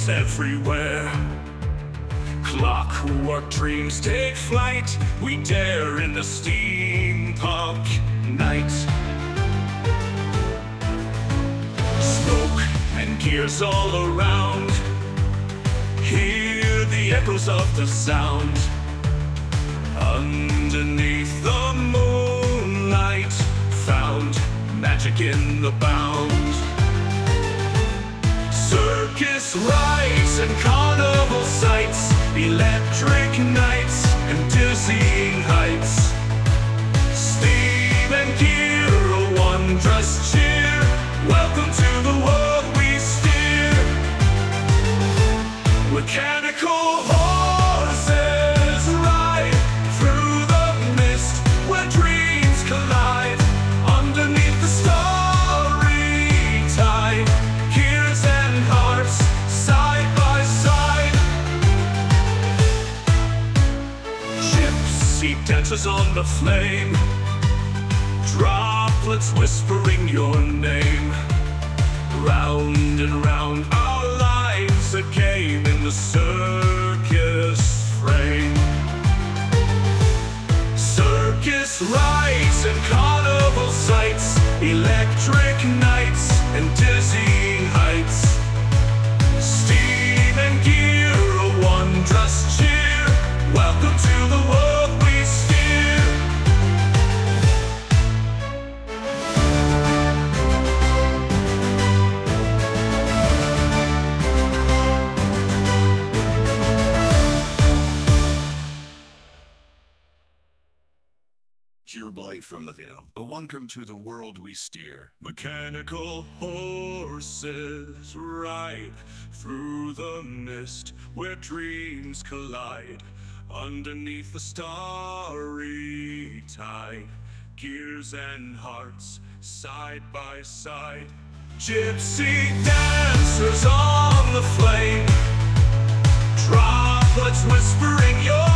cars everywhere. Clockwork dreams take flight. We dare in the steampunk night. Smoke and gears all around. Hear the echoes of the sound. Underneath the moonlight, found magic in the bound. Circus rides and carnival sights, electric nights and dizzying heights. Steam and gear, a wondrous cheer. Welcome to the world we steer. Mechanical horses ride through the mist where dreams collide. Underneath the starry tide, gears and hearts side by side. Gypsy dances on the flame, droplets whispering your name. Round and round our lives, a game in the circus frame. Circus rides and carnival sights, electric nights and dizzying heights. Steam and gear, a wondrous cheer. Welcome to the world we steer. Pure Blight from the Veil. Welcome to the world we steer. Mechanical horses ride through the mist where dreams collide. Underneath the starry tide, gears and hearts side by side. Gypsy dancers on the flame, droplets whispering your